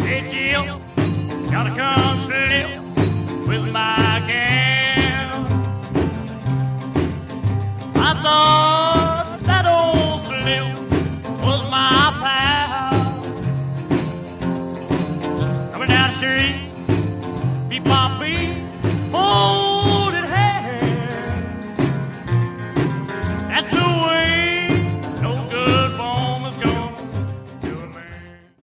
Hey Jill, gotta come slip with my gal. I thought